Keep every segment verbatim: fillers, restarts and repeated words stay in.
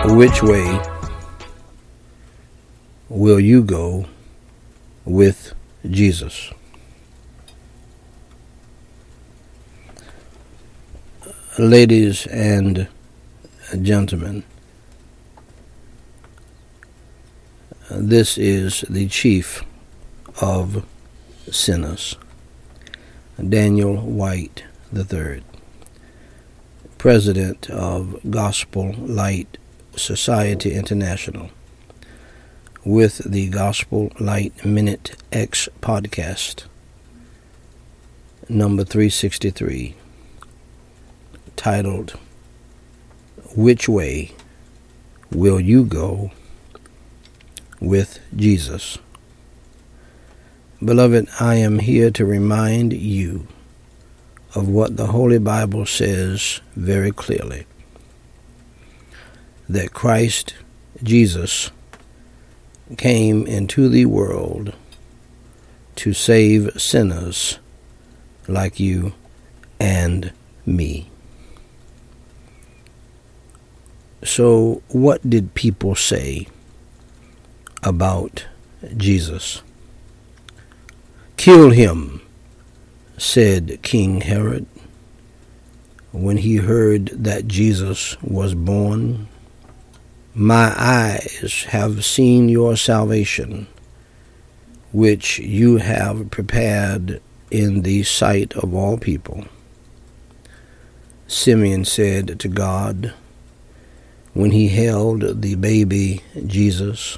Which way will you go with Jesus? Ladies and gentlemen, this is the chief of sinners, Daniel White the third, president of Gospel Light Society International, with the Gospel Light Minute X podcast, number three sixty-three, titled, Which Way Will You Go with Jesus? Beloved, I am here to remind you of what the Holy Bible says very clearly, that Christ Jesus came into the world to save sinners like you and me. So what did people say about Jesus? Kill him, said King Herod when he heard that Jesus was born. My eyes have seen your salvation, which you have prepared in the sight of all people. Simeon said to God when he held the baby Jesus,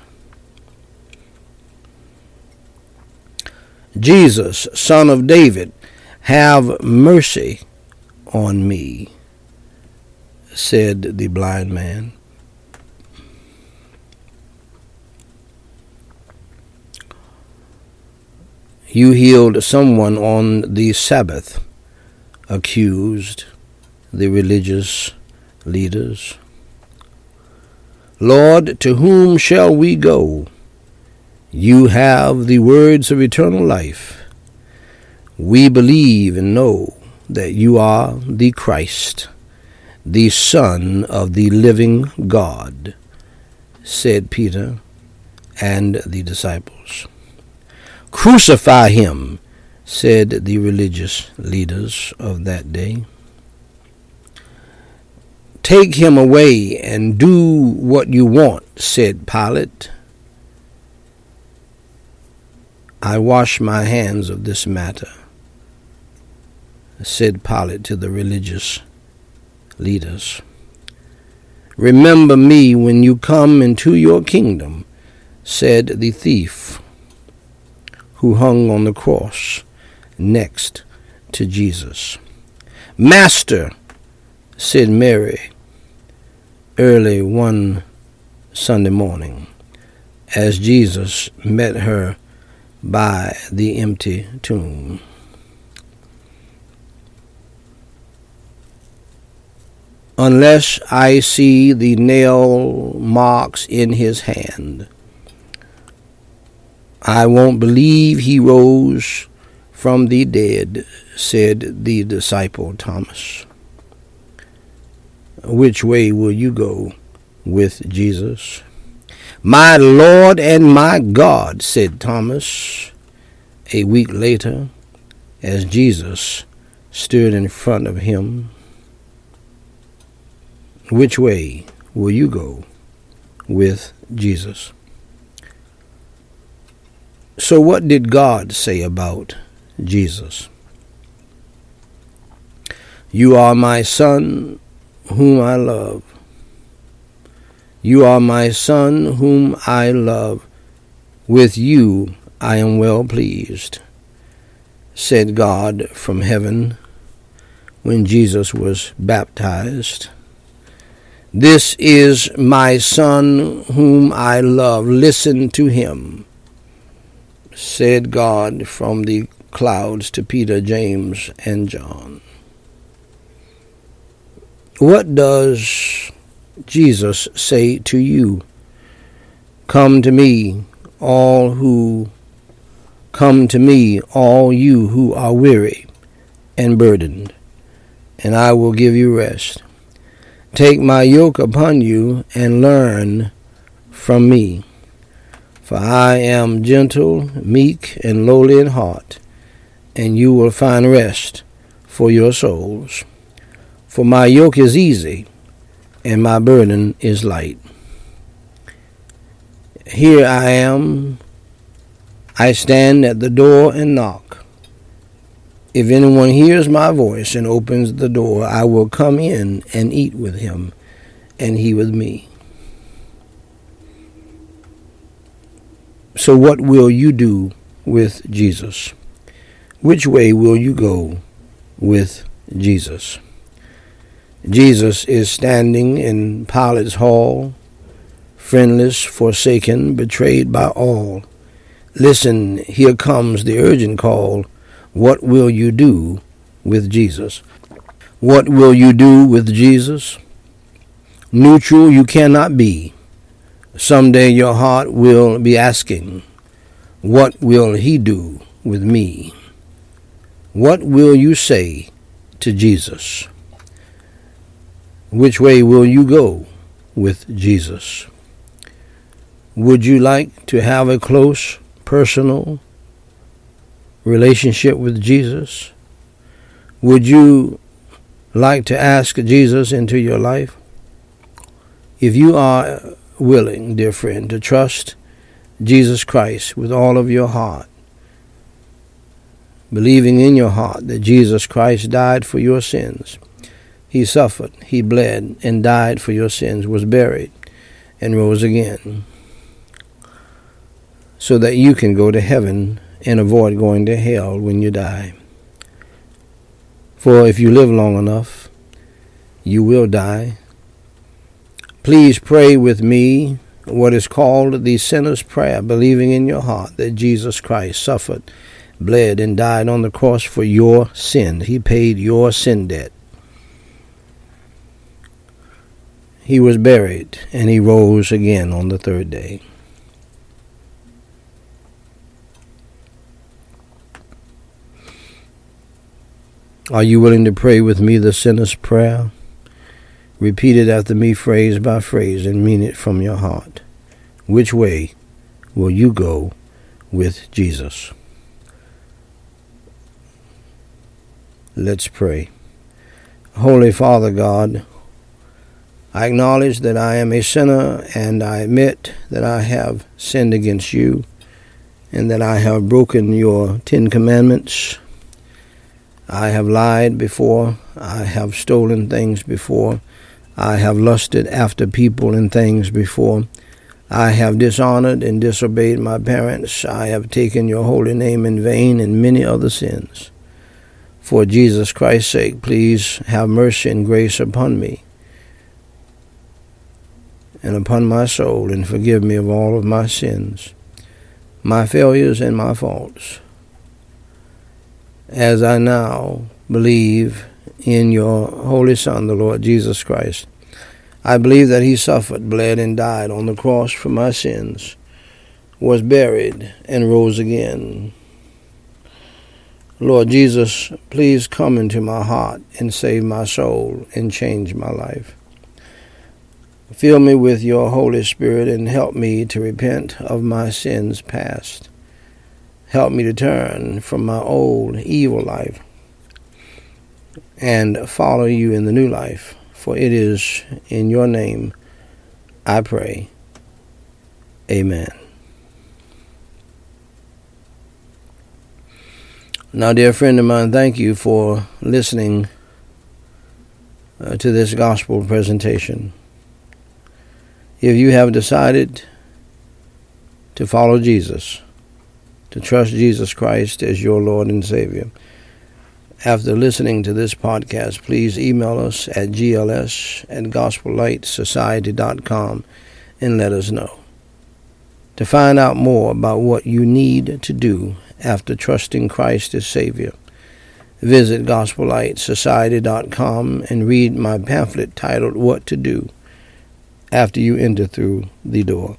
Jesus, Son of David, have mercy on me, said the blind man. You healed someone on the Sabbath, accused the religious leaders. Lord, to whom shall we go? You have the words of eternal life. We believe and know that you are the Christ, the Son of the living God, said Peter and the disciples. Crucify him, said the religious leaders of that day. Take him away and do what you want, said Pilate. I wash my hands of this matter, said Pilate to the religious leaders. Remember me when you come into your kingdom, said the thief who hung on the cross next to Jesus. Master, said Mary, early one Sunday morning, as Jesus met her by the empty tomb. Unless I see the nail marks in his hand, I won't believe he rose from the dead, said the disciple Thomas. Which way will you go with Jesus? My Lord and my God, said Thomas, a week later, as Jesus stood in front of him. Which way will you go with Jesus? So what did God say about Jesus? You are my Son, whom I love. You are my Son, whom I love. With you I am well pleased, said God from heaven when Jesus was baptized. This is my Son, whom I love. Listen to him, said God from the clouds to Peter, James, and John. What does Jesus say to you? Come to me, all who come to me, all you who are weary and burdened, and I will give you rest. Take my yoke upon you and learn from me. For I am gentle, meek, and lowly in heart, and you will find rest for your souls. For my yoke is easy, and my burden is light. Here I am. I stand at the door and knock. If anyone hears my voice and opens the door, I will come in and eat with him, and he with me. So what will you do with Jesus? Which way will you go with Jesus? Jesus is standing in Pilate's hall, friendless, forsaken, betrayed by all. Listen, here comes the urgent call. What will you do with Jesus? What will you do with Jesus? Neutral you cannot be. Someday your heart will be asking, what will he do with me? What will you say to Jesus? Which way will you go with Jesus? Would you like to have a close, personal relationship with Jesus? Would you like to ask Jesus into your life? If you are willing, dear friend, to trust Jesus Christ with all of your heart, believing in your heart that Jesus Christ died for your sins, he suffered, he bled, and died for your sins, was buried, and rose again, so that you can go to heaven and avoid going to hell when you die. For if you live long enough, you will die. Please pray with me what is called the sinner's prayer, believing in your heart that Jesus Christ suffered, bled, and died on the cross for your sin. He paid your sin debt. He was buried, and he rose again on the third day. Are you willing to pray with me the sinner's prayer? Repeat it after me phrase by phrase and mean it from your heart. Which way will you go with Jesus? Let's pray. Holy Father God, I acknowledge that I am a sinner, and I admit that I have sinned against you and that I have broken your Ten Commandments. I have lied before. I have stolen things before. I have lusted after people and things before. I have dishonored and disobeyed my parents. I have taken your holy name in vain, and many other sins. For Jesus Christ's sake, please have mercy and grace upon me and upon my soul, and forgive me of all of my sins, my failures and my faults. As I now believe in your Holy Son, the Lord Jesus Christ, I believe that he suffered, bled, and died on the cross for my sins, was buried, and rose again. Lord Jesus, please come into my heart and save my soul and change my life. Fill me with your Holy Spirit and help me to repent of my sins past. Help me to turn from my old evil life and follow you in the new life. For it is in your name I pray. Amen. Now, dear friend of mine, thank you for listening uh, to this gospel presentation. If you have decided to follow Jesus, to trust Jesus Christ as your Lord and Savior, after listening to this podcast, please email us at g l s at gospel light society dot com and let us know. To find out more about what you need to do after trusting Christ as Savior, visit gospel light society dot com and read my pamphlet titled What to Do After You Enter Through the Door.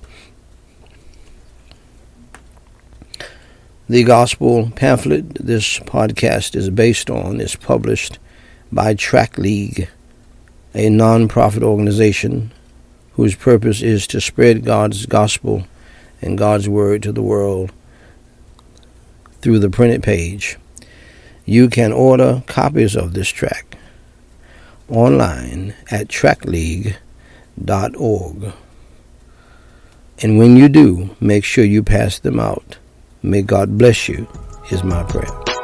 The gospel pamphlet this podcast is based on is published by Track League, a non-profit organization whose purpose is to spread God's gospel and God's word to the world through the printed page. You can order copies of this tract online at tract league dot org. And when you do, make sure you pass them out. May God bless you, is my prayer.